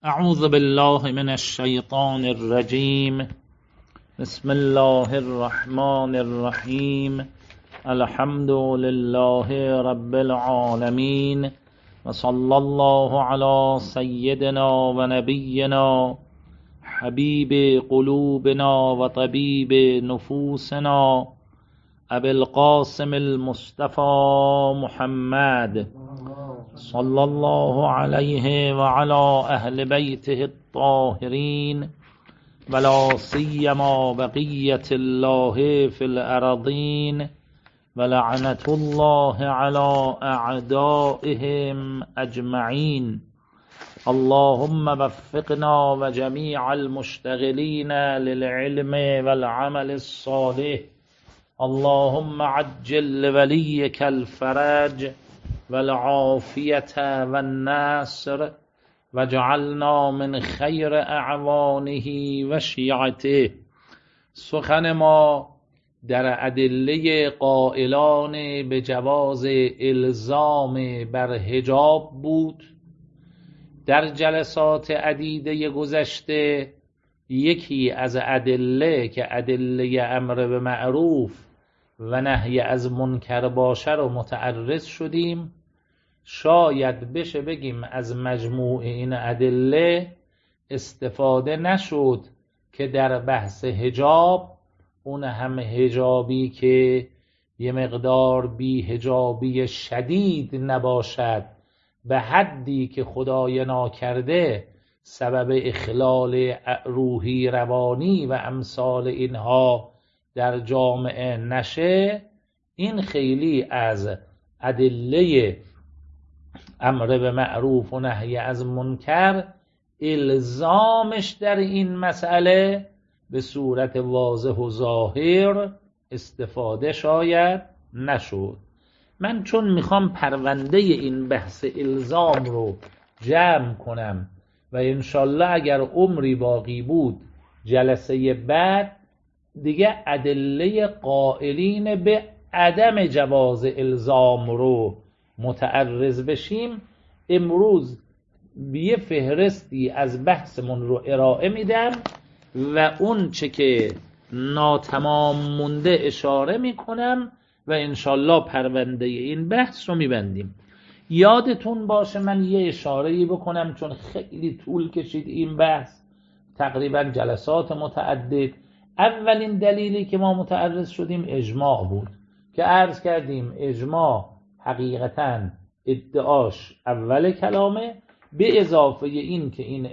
اعوذ بالله من الشیطان الرجیم. بسم الله الرحمن الرحیم. الحمد لله رب العالمین و صلی الله علی سیدنا و نبینا حبیب قلوبنا و طبیب نفوسنا ابی القاسم المصطفى محمد صلی الله علیه و علی اهل بیته الطاهرین ولا سیما بقیة الله فی الارضین ولعنة الله علی اعدائهم اجمعین. اللهم وفقنا و جمیع المشتغلین للعلم والعمل الصالح. اللهم عجل لولیک الفرج والعافیة والنصر واجعلنا من خیر اعوانه و شیعته. سخن ما در ادله قائلان به جواز الزام بر حجاب بود. در جلسات عدیده گذشته یکی از ادله که ادله امر به معروف و نهی از منکر باشه رو متعرض شدیم. شاید بشه بگیم از مجموع این ادله استفاده نشد که در بحث حجاب، اون هم حجابی که یه مقدار بی حجابی شدید نباشد به حدی که خدای ناکرده سبب اخلال روحی روانی و امثال اینها در جامعه نشه، این خیلی از ادله امر به معروف و نهی از منکر الزامش در این مسئله به صورت واضح و ظاهر استفاده شاید نشد. من چون میخوام پرونده این بحث الزام رو جمع کنم و انشالله اگر عمری باقی بود جلسه بعد دیگه ادله قائلین به عدم جواز الزام رو متعرض بشیم، امروز یه فهرستی از بحثمون رو ارائه میدم و اون چه که ناتمام مونده اشاره میکنم و انشالله پرونده این بحث رو میبندیم. یادتون باشه من یه اشاره‌ای بکنم چون خیلی طول کشید این بحث، تقریبا جلسات متعدد. اولین دلیلی که ما متعرض شدیم اجماع بود که عرض کردیم اجماع حقیقتاً ادعاش اول کلامه، به اضافه این که این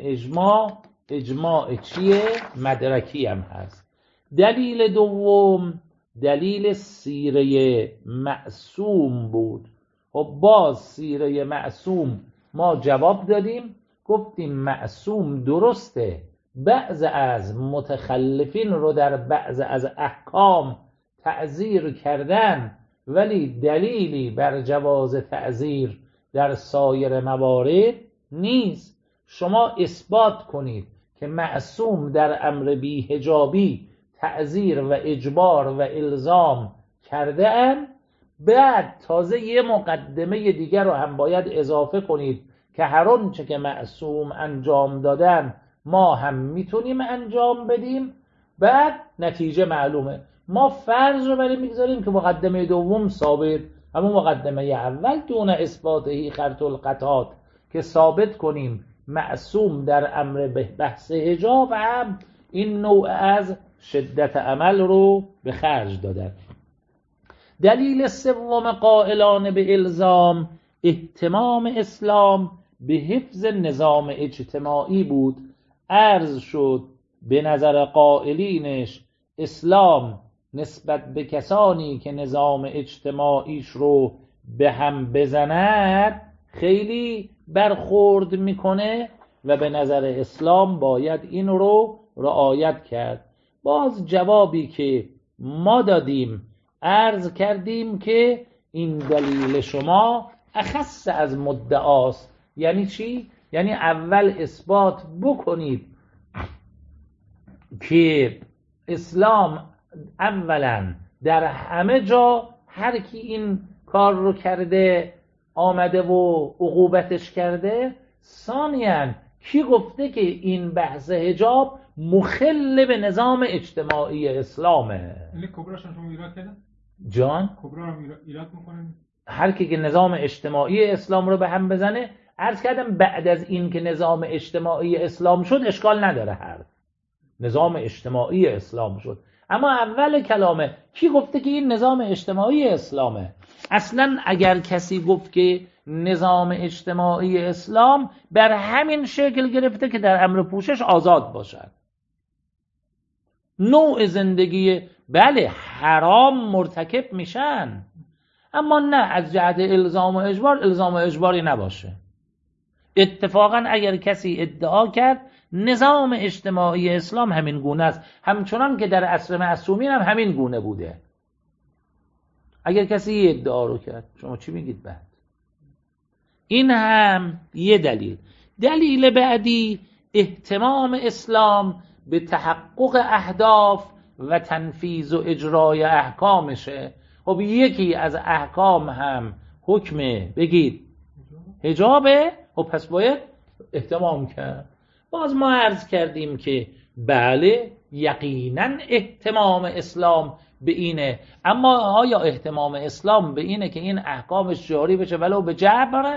اجماع چیه؟ مدرکی هم هست. دلیل دوم دلیل سیره معصوم بود. و باز سیره معصوم ما جواب دادیم، گفتیم معصوم درسته بعض از متخلفین رو در بعض از احکام تعزیر کردن، ولی دلیلی بر جواز تعزیر در سایر موارد نیست. شما اثبات کنید که معصوم در امر بی حجابی تعزیر و اجبار و الزام کرده اند، بعد تازه یه مقدمه دیگر رو هم باید اضافه کنید که هر آنچه که معصوم انجام دادن ما هم میتونیم انجام بدیم. بعد نتیجه معلومه. ما فرض رو برای میگذاریم که مقدمه دوم ثابت، اما مقدمه اول دون اثباته خرط القطعات که ثابت کنیم معصوم در امر بحث حجاب هم این نوع از شدت عمل رو به خرج دادن. دلیل سوم قائلان به الزام اهتمام اسلام به حفظ نظام اجتماعی بود. عرض شد به نظر قائلینش اسلام نسبت به کسانی که نظام اجتماعیش رو به هم بزند خیلی برخورد میکنه و به نظر اسلام باید این رو رعایت کرد. باز جوابی که ما دادیم عرض کردیم که این دلیل شما اخص از مدعاست. یعنی چی؟ یعنی اول اثبات بکنید که اسلام اولا در همه جا هر کی این کار رو کرده آمده و عقوبتش کرده. ثانیاً کی گفته که این بحث حجاب مخل به نظام اجتماعی اسلامه؟ این کبراش شما ایراد کردن؟ جان؟ کبرا رو ایراد میکنن؟ هر کی که نظام اجتماعی اسلام رو به هم بزنه، عرض کردم بعد از این که نظام اجتماعی اسلام شد اشکال نداره، حرف نظام اجتماعی اسلام شد، اما اول کلامه کی گفته که این نظام اجتماعی اسلامه؟ اصلا اگر کسی گفت که نظام اجتماعی اسلام بر همین شکل گرفته که در امر پوشش آزاد باشد، نوع زندگی بله حرام مرتکب میشن، اما نه از جهت الزام و اجبار الزام و اجباری نباشه. اتفاقا اگر کسی ادعا کرد نظام اجتماعی اسلام همین گونه است، همچنان که در عصر معصومین هم همین گونه بوده، اگر کسی ادعا رو کرد شما چی میگید بعد؟ این هم یه دلیل. دلیل بعدی اهتمام اسلام به تحقق اهداف و تنفیذ و اجرای احکامشه. خب یکی از احکام هم حکم بگید حجابه، خب پس باید اهتمام کرد. باز ما عرض کردیم که بله یقینا اهتمام اسلام به اینه، اما آیا اهتمام اسلام به اینه که این احکامش جاری بشه ولو به جبر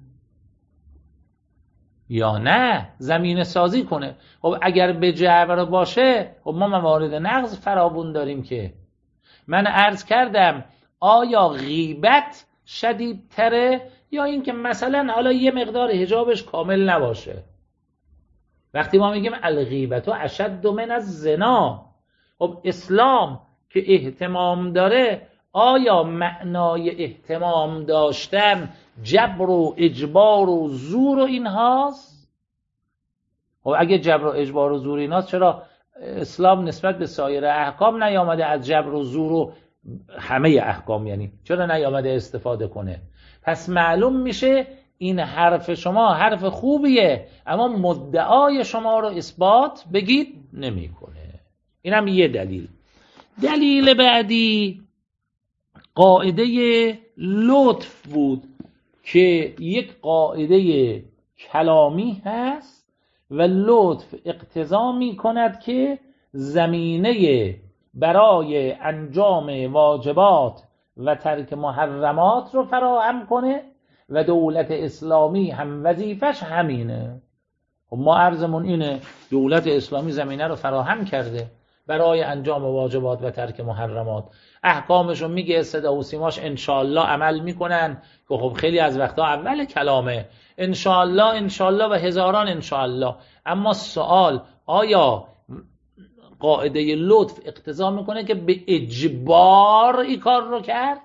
یا نه زمینه سازی کنه؟ خب اگر به جبر باشه خب ما موارد نقض فراوون داریم که من عرض کردم آیا غیبت شدیدتره یا این که مثلا حالا یه مقدار حجابش کامل نباشه؟ وقتی ما میگیم الغیبت اشد من الزنا، خب اسلام که اهتمام داره آیا معنای اهتمام داشتن جبر و اجبار و زور و اینهاست؟ خب اگه جبر و اجبار و زور اینهاست چرا اسلام نسبت به سایر احکام نیامده از جبر و زور و همه احکام یعنی چرا نیامده استفاده کنه؟ پس معلوم میشه این حرف شما حرف خوبیه اما مدعای شما رو اثبات بگید نمیکنه. اینم یه دلیل. دلیل بعدی قاعده لطف بود که یک قاعده کلامی هست و لطف اقتضا می کند که زمینه برای انجام واجبات و ترک محرمات رو فراهم کنه و دولت اسلامی هم وظیفش همینه. و ما عرضمون اینه دولت اسلامی زمینه رو فراهم کرده برای انجام واجبات و ترک محرمات، احکامش رو میگه، صدا و سیماش انشاءالله عمل میکنن که خب خیلی از وقتا اول کلامه انشاءالله و هزاران انشاءالله. اما سوال آیا قاعده لطف اقتضا میکنه که به اجبار این کار رو کرد؟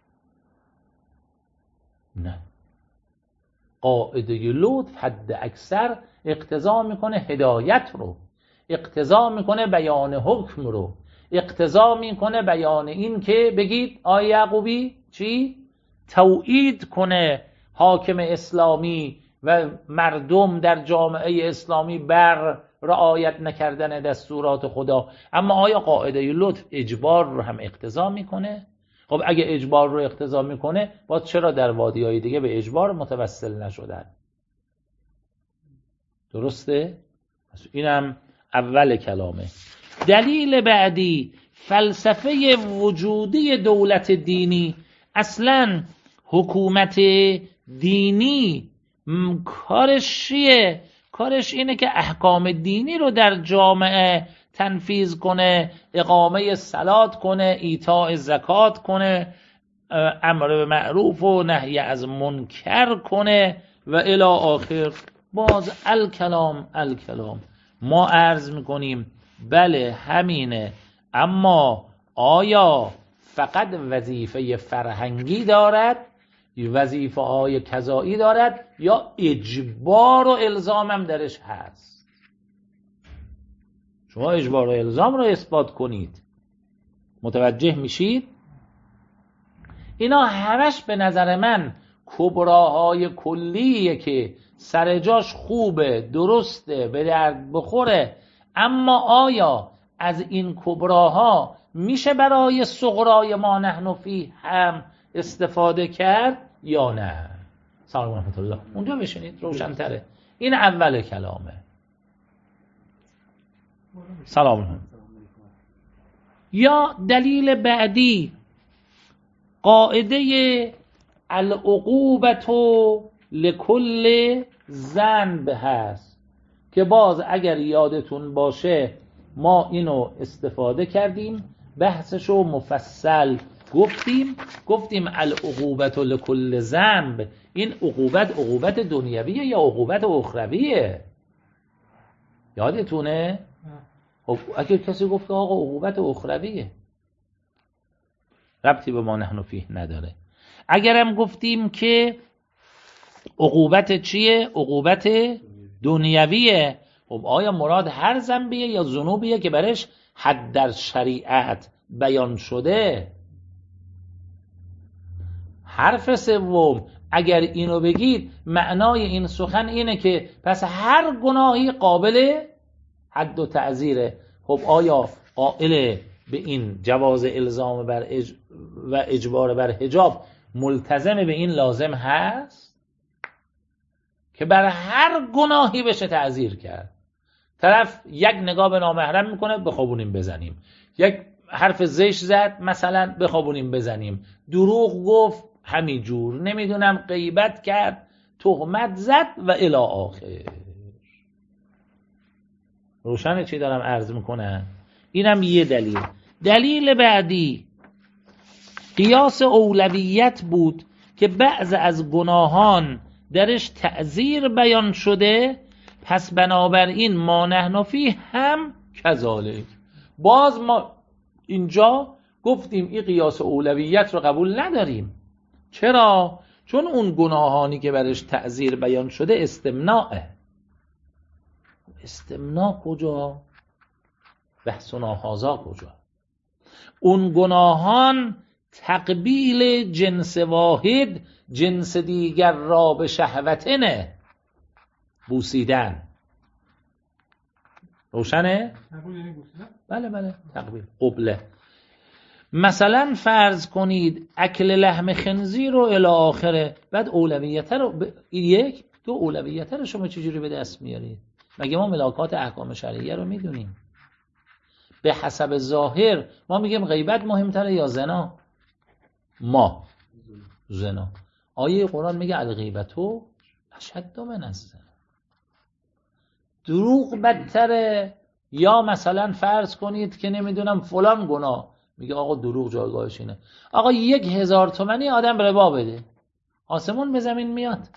نه، قاعده لطف حد اکثر اقتضا میکنه هدایت رو، اقتضا میکنه بیان حکم رو، اقتضا میکنه بیان این که بگید آیه یعقوبی چی؟ توعید کنه حاکم اسلامی و مردم در جامعه اسلامی بر رعایت نکردن دستورات خدا. اما آیا قاعده لطف اجبار رو هم اقتضا میکنه؟ خب اگه اجبار رو اقتضا میکنه باز چرا در وادی‌های دیگه به اجبار متوسل نشدن؟ درسته؟ اینم اول کلامه. دلیل بعدی فلسفه وجودی دولت دینی. اصلا حکومت دینی کارش چیه؟ کارش اینه که احکام دینی رو در جامعه تنفیذ کنه، اقامه صلات کنه، ایتاء زکات کنه، امر به معروف و نهی از منکر کنه و الی آخر. باز الکلام ما عرض میکنیم بله همینه، اما آیا فقط وظیفه فرهنگی دارد، وظیفه های قضایی دارد یا اجبار و الزام هم درش هست؟ شما اجبار و الزام رو اثبات کنید. متوجه میشید؟ اینا همش به نظر من کبراهای کلیه که سر جاش خوبه، درسته، به درد بخوره، اما آیا از این کبراها میشه برای صغرای ما نحن فیه هم استفاده کرد یا نه؟ سلام رحمت الله. اونجا بشینید روشن‌تره. این اول کلامه. سلام علیکم. یا دلیل بعدی قاعده العقوبة لکل ذنب هست که باز اگر یادتون باشه ما اینو استفاده کردیم، بحثشو مفصل گفتیم العقوبة لکل ذنب، این عقوبت دنیویه یا عقوبت اخرویه؟ یادتونه؟ اگر کسی گفت آقا عقوبت اخرویه، ربطی به ما نحن فیه نداره. اگرم گفتیم که عقوبت چیه؟ عقوبت دنیویه، خب آیا مراد هر ذنبیه یا ذنوبیه که برش حد در شریعت بیان شده؟ حرف سوم اگر اینو بگید معنای این سخن اینه که پس هر گناهی قابل حد و تعزیره. خب آیا قائل به این جواز الزام و اجبار بر حجاب ملتزم به این لازم هست که بر هر گناهی بشه تعزیر کرد؟ طرف یک نگاه به نامحرم میکنه بخوابونیم بزنیم، یک حرف زشت زد مثلا بخوابونیم بزنیم، دروغ گفت همینجور، نمیدونم غیبت کرد، تهمت زد و الی آخر. روشنه چی دارم عرض میکنم؟ اینم یه دلیل. دلیل بعدی قیاس اولویت بود که بعض از گناهان درش تعزیر بیان شده، پس بنابراین ما نحن فیه هم کذالک. باز ما اینجا گفتیم این قیاس اولویت رو قبول نداریم. چرا؟ چون اون گناهانی که برش تعزیر بیان شده استمناعه. استمناع کجا؟ بحث و ناهازا کجا؟ اون گناهان تقبیل جنس واحد جنس دیگر را به شهوتنه، بوسیدن. روشنه؟ بله تقبیل قبله. مثلا فرض کنید اکل لحم خنزیر و الی آخره، بعد اولویت رو یک دو اولویت رو شما چجوری به دست میارید؟ مگه ما ملاکات احکام شرعیه رو میدونیم؟ به حسب ظاهر ما میگیم غیبت مهمتره یا زنا؟ ما زنا. آیه قرآن میگه الغیبتو اشد من الزنا، دروغ بدتره. یا مثلا فرض کنید که نمیدونم فلان گناه، میگه آقا دروغ جایگاهش اینه. آقا 1000 تومانی آدم ربا بده، آسمون به زمین میاد؟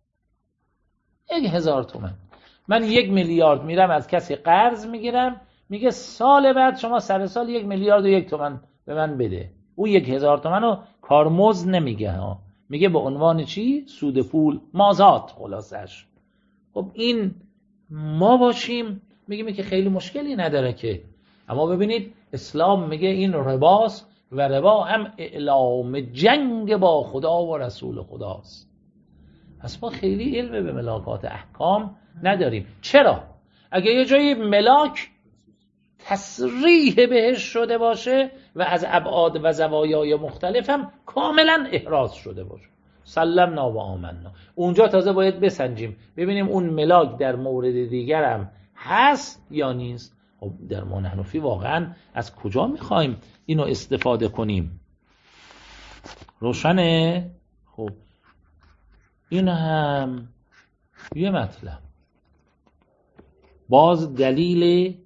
1000 تومان. من 1 میلیارد میرم از کسی قرض میگیرم، میگه سال بعد شما سر سال 1 میلیارد و 1 تومان به من بده. او 1000 تومان رو کارمزد نمیگه ها، میگه به عنوان چی؟ سود پول، مازاد خلاصش. خب این ما باشیم میگیم که خیلی مشکلی نداره که، اما ببینید اسلام میگه این رباست و ربا هم اعلام جنگ با خدا و رسول خداست. پس ما خیلی علم به ملاکات احکام نداریم. چرا؟ اگه یه جایی ملاک تصریح بهش شده باشه و از ابعاد و زوایای مختلف هم کاملا احراز شده باشه، سلمنا و آمنا، اونجا تازه باید بسنجیم ببینیم اون ملاک در مورد دیگر هم هست یا نیست. خب در ما نحن فی واقعا از کجا میخوایم اینو استفاده کنیم؟ روشنه؟ خب این هم یه مطلب. باز دلیل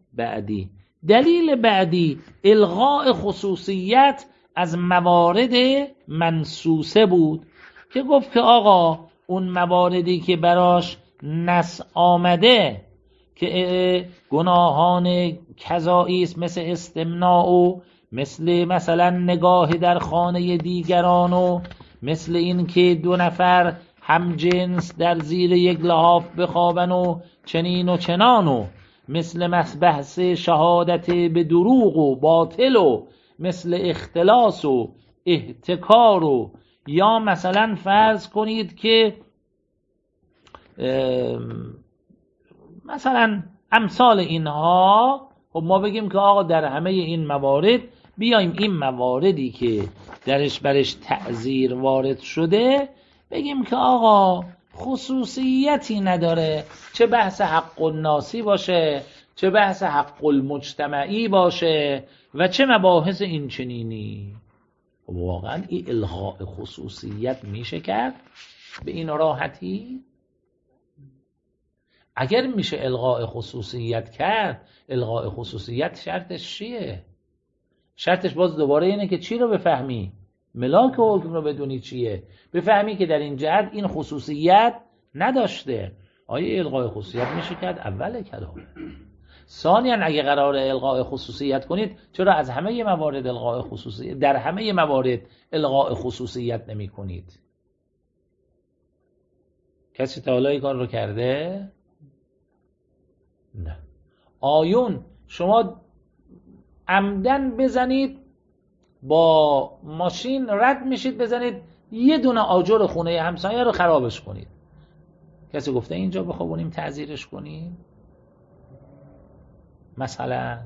بعدی الغاء خصوصیت از موارد منسوسه بود که گفت که آقا اون مواردی که براش نص آمده که گناهان کذایی است، مثل استمناء و مثلا نگاه در خانه دیگران و مثل این که 2 نفر هم جنس در زیر یک لحاف بخوابن و چنین و چنان و مثل بحث شهادت به دروغ و باطل و مثل اختلاس و احتکار و یا مثلا فرض کنید که مثلا امثال اینها. خب ما بگیم که آقا در همه این موارد بیایم این مواردی که برش تعزیر وارد شده بگیم که آقا خصوصیتی نداره، چه بحث حق الناسی باشه، چه بحث حق المجتمعی باشه و چه مباحث این چنینی. واقعا این الغاء خصوصیت میشه کرد به این راحتی؟ اگر میشه الغاء خصوصیت کرد، الغاء خصوصیت شرطش چیه؟ شرطش باز دوباره اینه که چی رو بفهمی؟ ملاک حکم رو بدونی چیه؟ بفهمی که در این جهت این خصوصیت نداشته. آیا الغاء خصوصیت میشه کرد؟ اول کلام. ثانیاً اگه قرار الغاء خصوصیت کنید، چرا از همه موارد الغاء خصوصیت، در همه موارد الغاء خصوصیت نمی کنید؟ کسی تا حالا این کار رو کرده؟ نه. آیون شما عمدن بزنید، با ماشین رد میشید بزنید یه دونه آجر خونه همسایه رو خرابش کنید. کسی گفته اینجا بخوابونیم تعزیرش کنیم؟ مثلا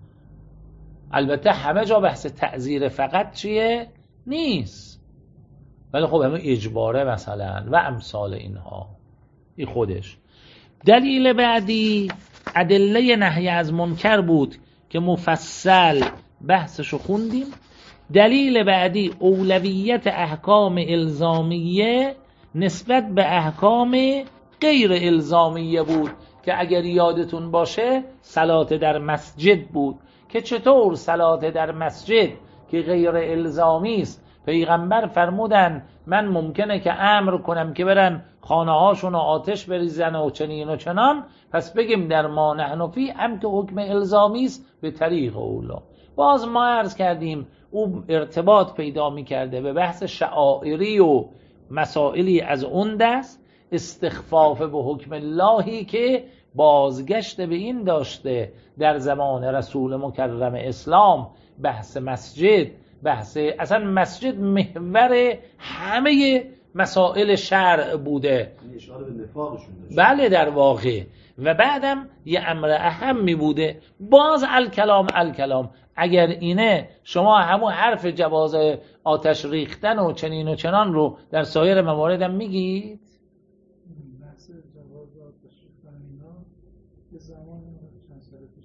البته همه جا بحث تعزیر فقط چیه؟ نیست، ولی خب همه اجباره مثلا و امثال اینها. این خودش دلیل بعدی ادله نهی از منکر بود که مفصل بحثشو خوندیم. دلیل بعدی اولویت احکام الزامیه نسبت به احکام غیر الزامیه بود که اگر یادتون باشه صلات در مسجد بود که چطور صلات در مسجد که غیر الزامی است، پیغمبر فرمودن من ممکنه که امر کنم که برن خانه هاشون رو آتش بریزن و چنین و چنان، پس بگیم در ما نحن فی هم که حکم الزامی است به طریق اولا. باز ما عرض کردیم او ارتباط پیدا می کرده به بحث شعائری و مسائلی از اون دست، استخفاف به حکم اللهی که بازگشت به این داشته در زمان رسول مکرم اسلام. بحث مسجد، بحث اصلا مسجد محور همه مسائل شرع بوده. اشاره به نفاقشون داشته. بله در واقع. و بعدم یه امر اهمی بوده. باز الکلام اگر اینه شما همون حرف جواز آتش ریختن و چنین و چنان رو در سایر مواردم میگید؟ بحث جواز آتش ریختن اینا یه زمان چند سال پیش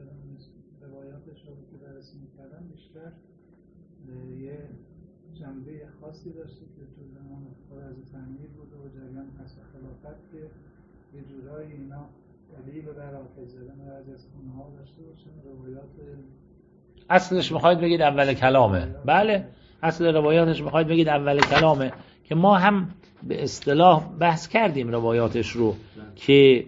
روایاتش رو که بررسی می‌کردم بیشتر یه جنبه خاصی داشته که تو زمان خارج تنویر بود و جریان پس خلافت که یه جورایی اینا دلیل بر آتش زدن و از خونه‌ها داشته باشن. روایات اصلش میخواید بگید اول کلامه. بله اصل روایاتش میخواید بگید اول کلامه که ما هم به اصطلاح بحث کردیم روایاتش رو که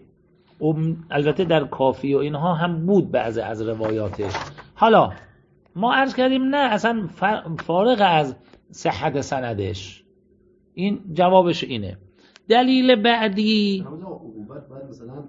البته در کافی و اینها هم بود بعضی از روایاتش. حالا ما عرض کردیم نه اصلا فارغ از صحت سندش. این جوابش اینه. دلیل بعدی عقوبت باید مثلا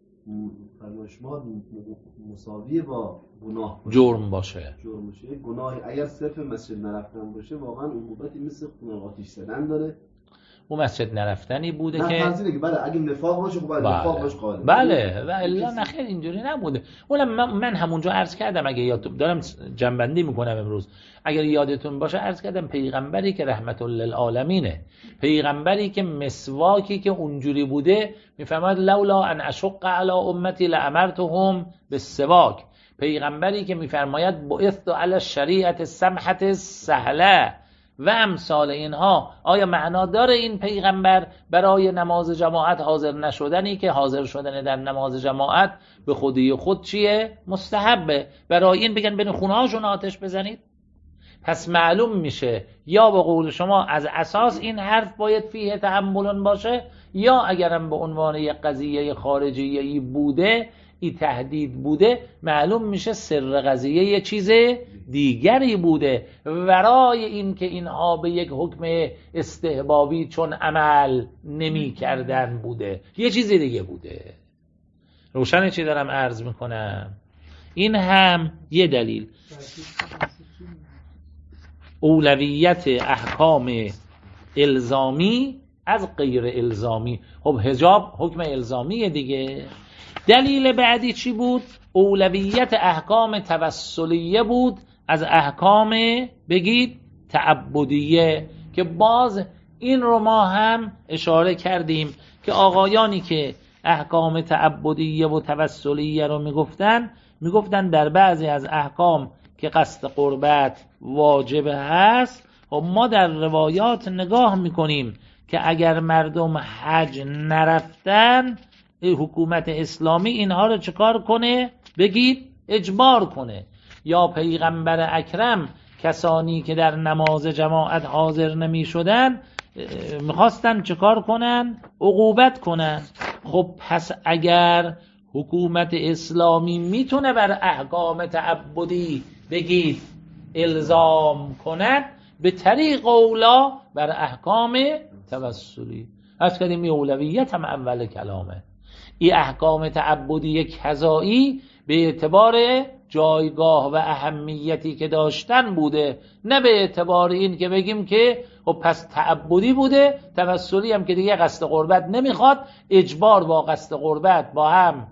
فرمایشات مساوی با گناه جرم باشه. گناه اگر صرف مسجد نرفتن باشه واقعا عقوبتی مثل خون آتش زدن داره. اون مسجد نرفتنی بوده نه که فرض اینه که بله اگه نفاق باشه خب باید نفاق باشه قاله. بله و الا نخیر اینجوری نبوده. اونم من همونجا عرض کردم، اگه یادتون دارم جنبندی میکنم امروز، اگر یادتون باشه عرض کردم پیغمبری که رحمت للعالمینه، پیغمبری که مسواکی که اونجوری بوده میفرماد لولا ان اشق علی امتی لامرتهم بالسواک، پیغمبری که میفرماید بعثت علی الشریعه السمحه السهله و امثال اینها. آیا معنا داره این پیغمبر برای نماز جماعت حاضر نشدنی که حاضر شدن در نماز جماعت به خودی خود چیه؟ مستحبه. برای این بگن برین خونه هاشون آتش بزنید؟ پس معلوم میشه یا به قول شما از اساس این حرف باید فیه تحملون باشه، یا اگرم به عنوان یک قضیه خارجیه‌ای بوده، این تهدید بوده، معلوم میشه سر قضیه یه چیز دیگری بوده ورای این که اینها به یک حکم استحبابی چون عمل نمی کردن بوده، یه چیز دیگه بوده. روشنه چی دارم عرض میکنم؟ این هم یه دلیل. اولویت احکام الزامی از غیر الزامی. خب حجاب حکم الزامیه دیگه. دلیل بعدی چی بود؟ اولویت احکام توسلیه بود از احکام بگید تعبدیه، که باز این رو ما هم اشاره کردیم که آقایانی که احکام تعبدیه و توسلیه رو میگفتن در بعضی از احکام که قصد قربت واجب هست و ما در روایات نگاه میکنیم که اگر مردم حج نرفتن حکومت اسلامی اینها رو چکار کنه؟ بگید اجبار کنه. یا پیغمبر اکرم کسانی که در نماز جماعت حاضر نمی شدن میخواستن چکار کنن؟ عقوبت کنن. خب پس اگر حکومت اسلامی میتونه بر احکام تعبدی بگید الزام کند، به طریق اولا بر احکام توسلی. از کردیم این اولویت هم اول کلامه. این احکام تعبدی کذایی به اعتبار جایگاه و اهمیتی که داشتن بوده، نه به اعتبار این که بگیم که خب پس تعبدی بوده، توسلی هم که دیگه قصد قربت نمیخواد، اجبار با قصد قربت با هم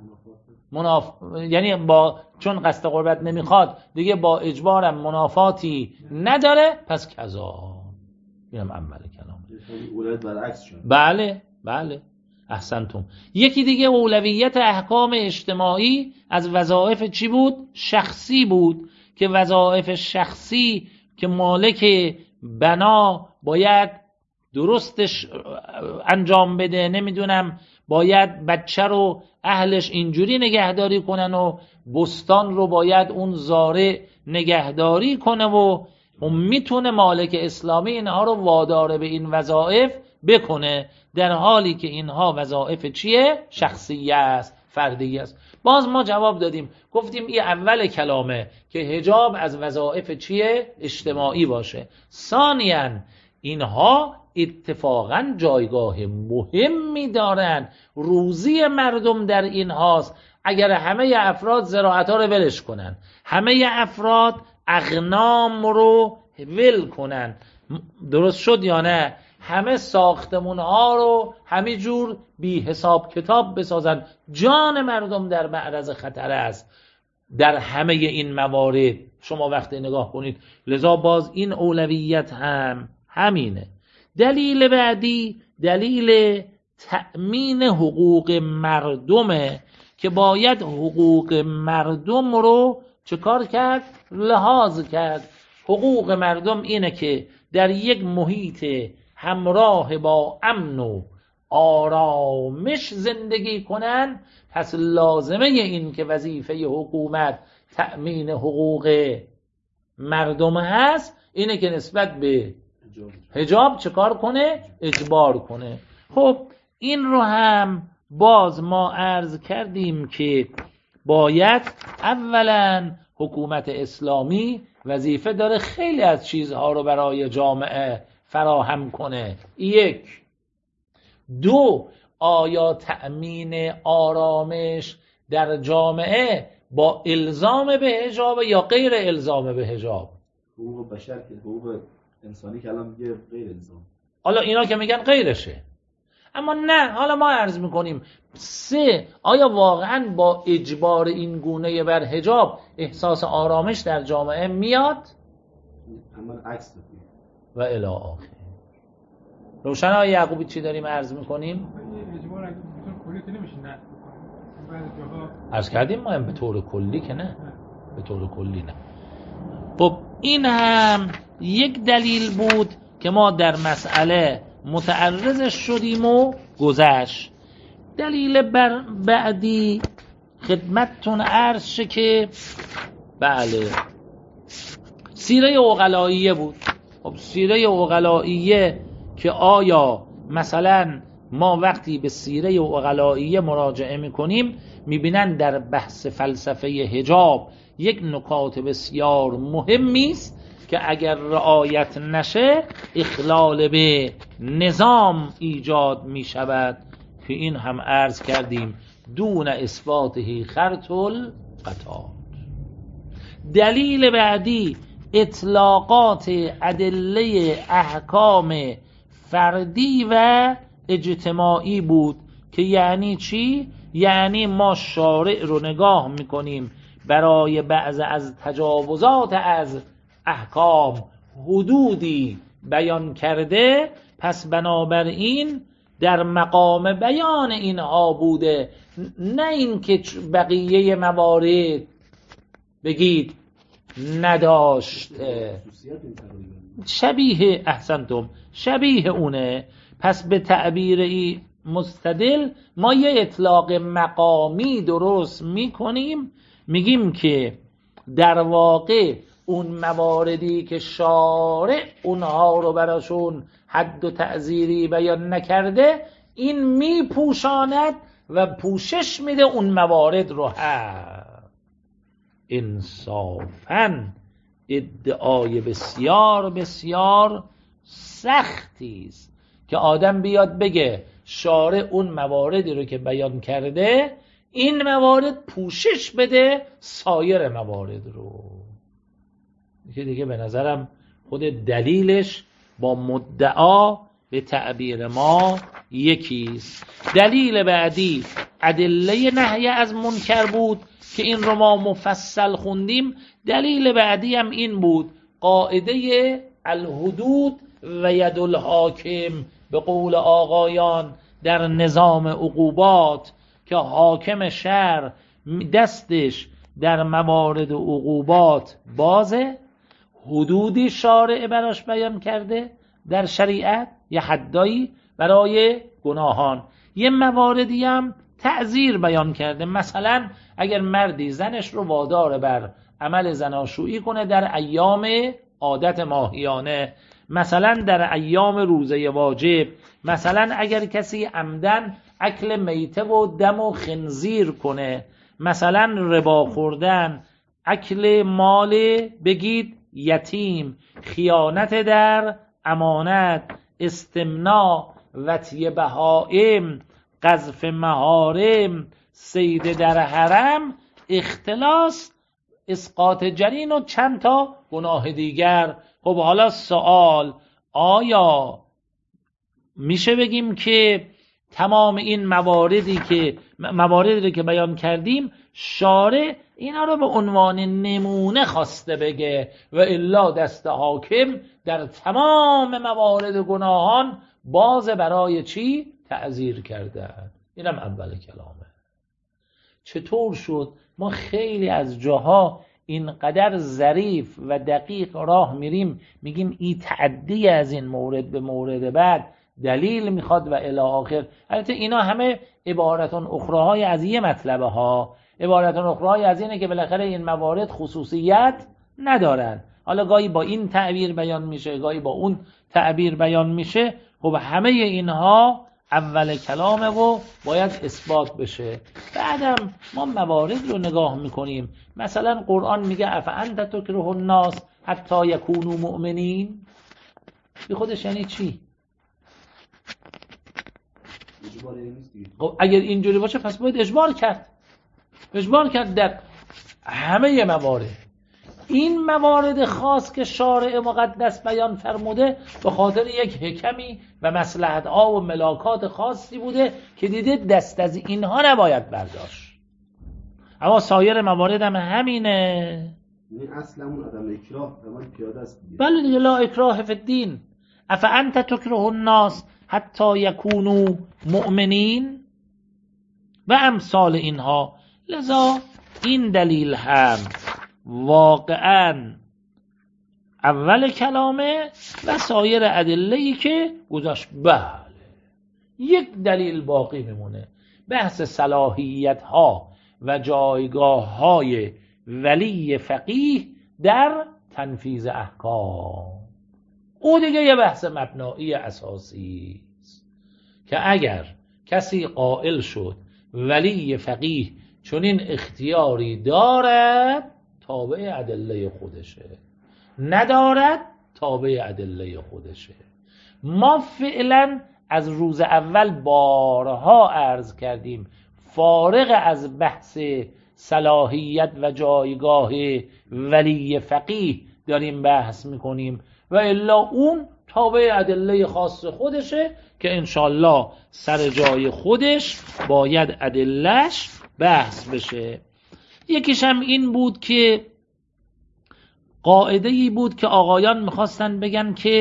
یعنی با چون قصد قربت نمیخواد دیگه با اجبارم منافاتی نداره، پس کذا. اینم اول کلام. اولویت برعکس شد. بله احسنتم. یکی دیگه اولویت احکام اجتماعی از وظایف چی بود؟ شخصی بود، که وظایف شخصی که مالک بنا باید درستش انجام بده، نمیدونم باید بچه رو اهلش اینجوری نگهداری کنن و بستان رو باید اون زاره نگهداری کنه و میتونه مالک اسلامی اینها رو وادار به این وظایف بکنه، در حالی که اینها وظایف چیه؟ شخصی است، فردی است. باز ما جواب دادیم، گفتیم این اول کلامه که حجاب از وظایف چیه؟ اجتماعی باشه. ثانیاً اینها اتفاقاً جایگاه مهمی دارن، روزی مردم در این هاست. اگر همه افراد زراعت ها رو ولش کنن، همه افراد اغنام رو ول کنن، درست شد یا نه؟ همه ساختمون ها رو همه جور بی حساب کتاب بسازن، جان مردم در معرض خطر است در همه این موارد. شما وقتی نگاه کنید، لذا باز این اولویت هم همینه. دلیل بعدی دلیل تأمین حقوق مردمه که باید حقوق مردم رو چه کار کرد؟ لحاظ کرد. حقوق مردم اینه که در یک محیط همراه با امن و آرامش زندگی کنن. پس لازمه این که وظیفه حکومت تأمین حقوق مردم هست، اینه که نسبت به حجاب چه کار کنه؟ اجبار کنه. خب این رو هم باز ما عرض کردیم که باید اولا حکومت اسلامی وظیفه داره خیلی از چیزها رو برای جامعه فراهم کنه. یک. دو، آیا تأمین آرامش در جامعه با الزام به حجاب یا غیر الزام به حجاب؟ حقوق بشر که حقوق انسانی که الان میگه غیر الزام. حالا اینا که میگن غیرشه، اما نه، حالا ما عرض میکنیم سه، آیا واقعا با اجبار این گونه بر حجاب احساس آرامش در جامعه میاد؟ اما عکس و الی آخر. روشن آقای یعقوبی چی داریم عرض میکنیم؟ اجبار اگه به طور کلی که نمیشه نه بعضی جاها عرض کردیم ما هم به طور کلی که نه، به طور کلی نه. خب این هم یک دلیل بود که ما در مسئله متعرضش شدیم و گذشت. دلیل بعدی خدمتتون عرض شه که بله سیره عقلائیه بود. خب سیره عقلائیه که آیا مثلا ما وقتی به سیره عقلائیه مراجعه میکنیم میبینن در بحث فلسفه حجاب یک نکات بسیار مهمی است که اگر رعایت نشه اخلال به نظام ایجاد میشود، که این هم عرض کردیم دون اثباته خرط القطار. دلیل بعدی اطلاقات ادله احکام فردی و اجتماعی بود که یعنی چی؟ یعنی ما شارع رو نگاه میکنیم برای بعض از تجاوزات از احکام حدودی بیان کرده، پس بنابراین در مقام بیان اینها بوده، نه این که بقیه موارد بگید نداشته. شبیه احسنتم، شبیه اونه. پس به تعبیر مستدل ما یه اطلاق مقامی درست میکنیم، میگیم که در واقع اون مواردی که شارع اونها رو براشون حد و تعزیری بیان نکرده، این میپوشاند و پوشش میده اون موارد رو هم. انصافاً ادعای بسیار بسیار سختی است که آدم بیاد بگه شارع اون مواردی رو که بیان کرده این موارد پوشش بده سایر موارد رو. که دیگه به نظرم خود دلیلش با مدعا به تعبیر ما یکیست. دلیل بعدی ادله نهی از منکر بود که این رو ما مفصل خوندیم. دلیل بعدی هم این بود، قاعده الحدود و ید الحاکم به قول آقایان در نظام عقوبات، که حاکم شرع دستش در موارد عقوبات بازه، حدودی شارع براش بیان کرده در شریعت، یه حدایی برای گناهان، یه مواردی هم تعزیر بیان کرده. مثلا اگر مردی زنش رو وادار بر عمل زناشویی کنه در ایام عادت ماهیانه، مثلا در ایام روزه واجب، مثلا اگر کسی عمدن اکل میته و دم و خنزیر کنه، مثلا ربا خوردن، اکل مال بگید یتیم، خیانت در امانت، استمناء، وطی بهائم، قذف محارم، صید در حرم، اختلاس، اسقاط جنین و چند تا گناه دیگر. خب حالا سوال، آیا میشه بگیم که تمام این مواردی که بیان کردیم شارع اینا رو به عنوان نمونه خواسته بگه و الا دست حاکم در تمام موارد گناهان باز برای چی؟ تعزیر کرده. اینم اول کلامه. چطور شد ما خیلی از جاها اینقدر ظریف و دقیق راه میریم میگیم این تعدی از این مورد به مورد بعد دلیل میخواد و الی آخر. البته اینا همه عبارتون اخراهای از یه مطلبه ها، عبارتون اخراهای از اینه که بالاخره این موارد خصوصیت ندارن. حالا گاهی با این تعبیر بیان میشه، گاهی با اون تعبیر بیان میشه. خب همه اینها اول کلامه و باید اثبات بشه. بعدم ما موارد رو نگاه میکنیم. مثلا قرآن میگه افانت تکره الناس حتی یکونوا مؤمنین. بی خودش یعنی چی؟ خب اگر اینجوری باشه پس باید اجبار کرد در همه موارد. این موارد خاص که شارع مقدس بیان فرموده به خاطر یک حکمی و مصلحت ها و ملاکات خاصی بوده که دیده دست از اینها نباید برداشت. اما سایر موارد هم همینه. این اصلا اون عدم اکراه زمان پیاده است. بله دیگه، لا اکراه فی الدین. افانت تکره الناس حتی یکونوا مؤمنین و امثال اینها. لذا این دلیل هم واقعا اول کلامه و سایر ادله‌ای که گذاشت. بله یک دلیل باقی میمونه، بحث صلاحیت ها و جایگاه های ولی فقیه در تنفیذ احکام. او دیگه یه بحث مبنایی اساسی است که اگر کسی قائل شد ولی فقیه چنین اختیاری دارد تابع ادله خودشه، ندارد تابع ادله خودشه. ما فعلا از روز اول بارها عرض کردیم فارغ از بحث صلاحیت و جایگاه ولی فقیه داریم بحث میکنیم و الا اون تابع ادله خاص خودشه که انشالله سر جای خودش باید ادلهش بحث بشه. یکیش هم این بود که قاعده‌ای بود که آقایان میخواستن بگن که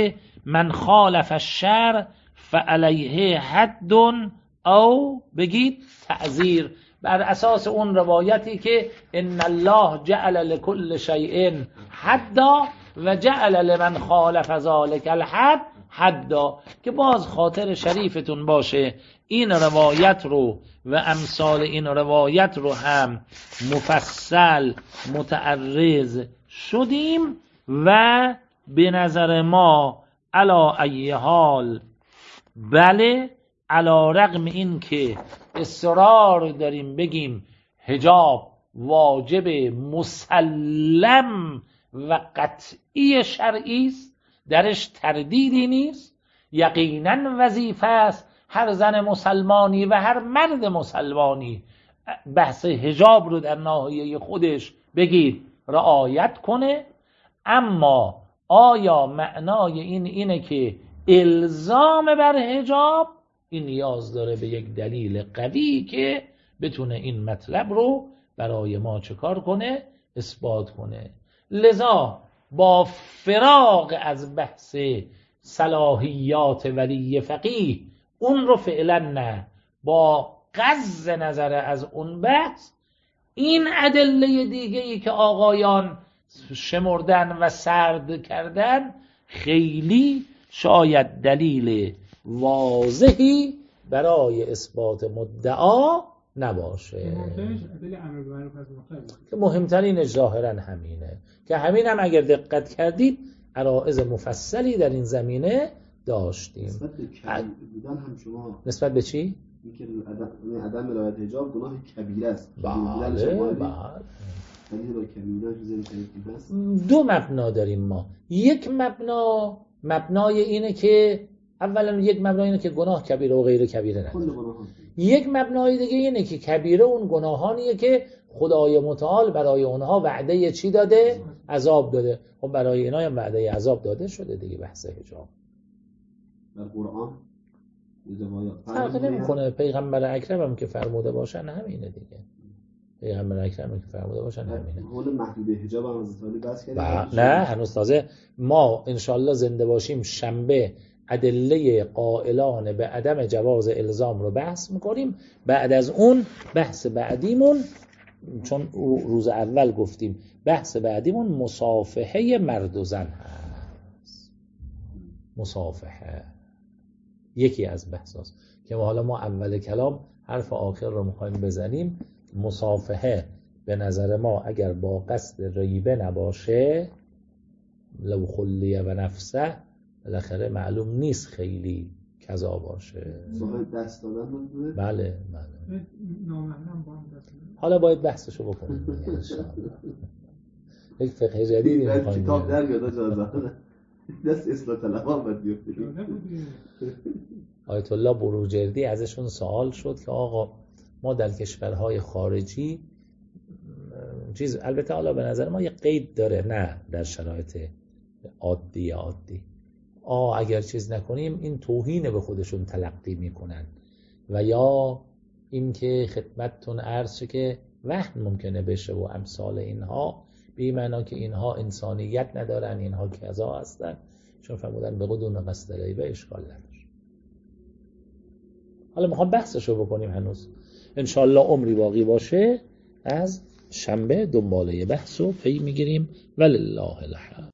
من خالف الشرع فعلیه حد او بگید تعزیر، بر اساس اون روایتی که ان الله جعل لكل شیء حدا و جعل لمن خالف ذلك الحد حدا، که باز خاطر شریفتون باشه این روایت رو و امثال این روایت رو هم مفصل متعرض شدیم و به نظر ما علی ای حال بله، علی رغم این که اصرار داریم بگیم حجاب واجب مسلم و قطعی شرعی است، درش تردیدی نیست، یقینا وظیفه است هر زن مسلمانی و هر مرد مسلمانی بحث حجاب رو در ناحیه خودش بگید رعایت کنه. اما آیا معنای این اینه که الزام بر حجاب؟ این نیاز داره به یک دلیل قوی که بتونه این مطلب رو برای ما چکار کنه؟ اثبات کنه. لذا با فراغ از بحث صلاحیات ولی فقیه اون رو فعلا نه، با غض نظر از اون بحث این ادله دیگه‌ای که آقایان شمردن و سرد کردن خیلی شاید دلیل واضحی برای اثبات مدعا نباشه، که مهمترین ظاهرا همینه، که همین هم اگر دقت کردید عرائض مفصلی در این زمینه داشتیم. نسبت به کبیر بودن هم شما نسبت به چی؟ اینکه عدم رعایت حجاب گناه کبیره است. بله. دو مبنا داریم ما. یک مبنای اینه که اولا یک مبنای اینه که گناه کبیره و غیر کبیره نداره. یک مبنای دیگه اینه که کبیره اون گناهانیه که خدای متعال برای اونها وعده چی داده؟ عذاب داده. خب برای اینا هم وعده عذاب داده شده دیگه. بحث حجاب در قرآن فرق نمی‌کنه. پیغمبر اکرم هم که فرموده باشن همینه دیگه. پیغمبر اکرم هم که فرموده باشن همینه. حول محدود حجاب هم از سالی بحث کردیم. نه هنوز تازه ما انشالله زنده باشیم شنبه ادله قائلان به عدم جواز الزام رو بحث میکنیم. بعد از اون بحث بعدیمون، چون روز اول گفتیم بحث بعدیمون مصافحه مرد و زن هست. مصافحه یکی از بحث هست که حالا ما اول کلام حرف آخر رو میخوایم بزنیم. مصافحه به نظر ما اگر با قصد ریبه نباشه، لو خلیه و نفسه، بالاخره معلوم نیست خیلی کذا باشه. دست دادن بود؟ بله. نامحرم با هم دست حالا باید بحثشو بکنیم ان شاء الله. یک فقه جدیدی می‌خوایم کتاب در بیاد اجازه دست اصلاح طلبان باید بیفته. آیت الله بروجردی ازشون سوال شد که آقا ما در کشورهای خارجی البته حالا به نظر ما یه قید داره، نه در شرایط عادی اگر چیز نکنیم این توهین به خودشون تلقی میکنن، و یا این که خدمتتون عرض شه که وهم ممکنه بشه و امثال اینها، به این معنا که اینها انسانیت ندارن، اینها کذا هستن، چون فرمودن به بدون قصد ریبه اشکال نداره. حالا میخوام بحثشو بکنیم، هنوز انشالله عمری باقی باشه از شنبه دنباله بحثو پی میگیریم. ولله الحمد.